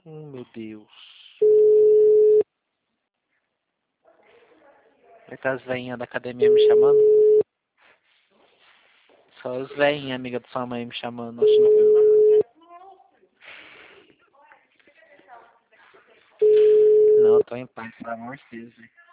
Meu Deus. Será que as velhinhas da academia me chamando? Só as velhinhas, amiga da sua mãe, me chamando, achando que eu... Não, eu tô em paz, pelo amor de Deus, velho.